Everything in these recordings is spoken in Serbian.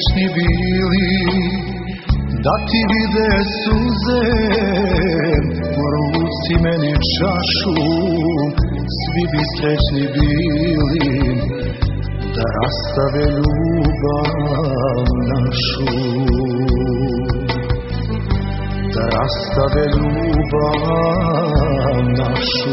srećni bili da ti vide suze, u ruci meni čašu, svi bi srećni bili da rastave ljubav našu, da rastave ljubav našu.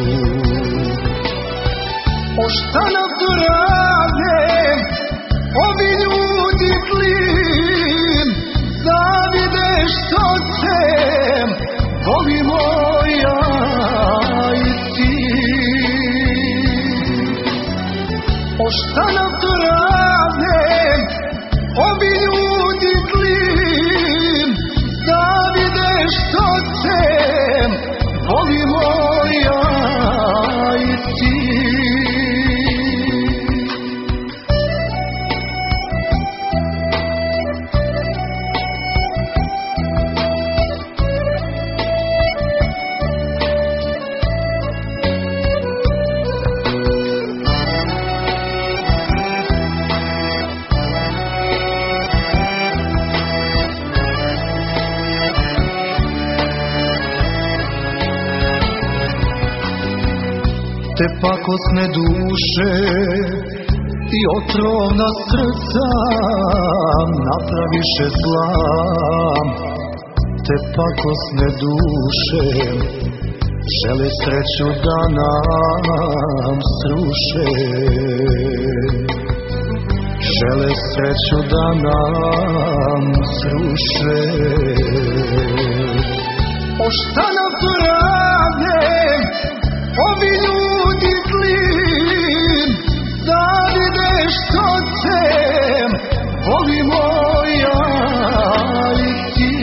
O šta nam tu rade ovi ljudi zlim, zavide što te volimo ja i ti. O šta nam tu rade ovi ljudi zlim, zavide što te volimo ja i ti. Te pakosne duše i otrovna srca napraviše zla. Te pakosne duše žele sreću da nam sruše, žele sreću da nam sruše. O šta nam tu rade ovi ljudi zlim, zavide što te volimo ja i ti.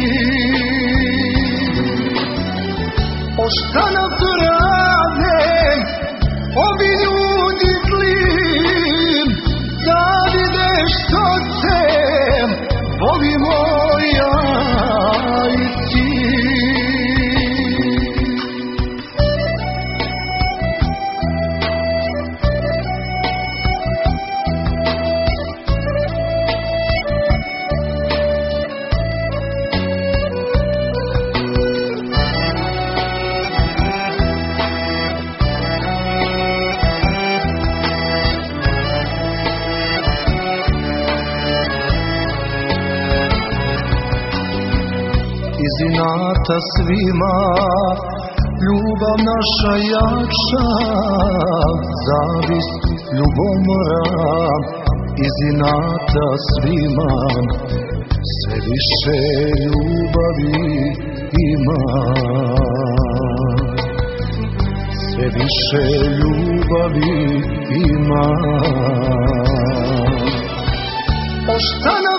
O šta nam tu rade ovi ljudi zlim, zavide što te volimo ja i ti. Iz inata svima ljubav naša jača, zavist ljubomora. Iz inata svima sve više ljubavi ima, sve više ljubavi ima. O šta